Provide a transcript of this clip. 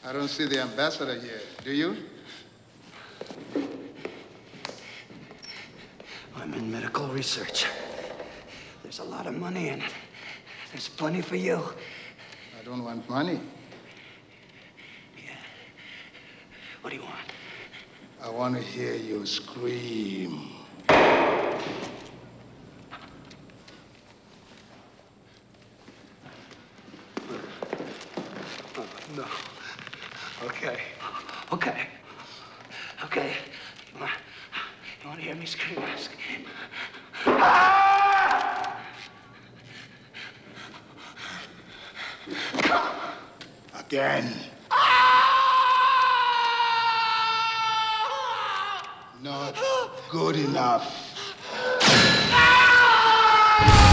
I don't see the ambassador here. Do you? I'm in medical research. There's a lot of money in it. There's plenty for you. I don't want money. Yeah. What do you want? I want to hear you scream. No. Okay. Okay. Okay. You want to hear me scream? Scream. Again. Not good enough.